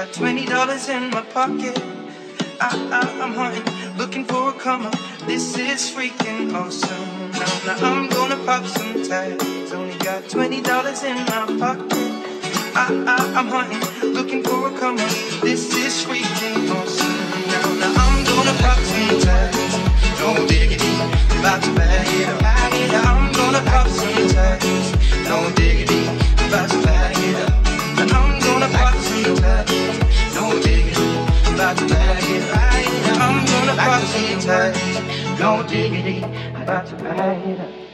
got $20 in my pocket. I'm hunting, looking for a come up. This is freaking awesome. Now I'm gonna pop some tags. Only got $20 in my pocket. I'm hunting, looking for a come up. This is freaking awesome. Now I'm gonna pop some tags. No diggity, about to bag it up. I'm gonna pop some tags. No diggity, about to bag it up. And I'm gonna pop some tags. No diggity, about to bag it up. I'm gonna pop some tags. No diggity, about to bag it up.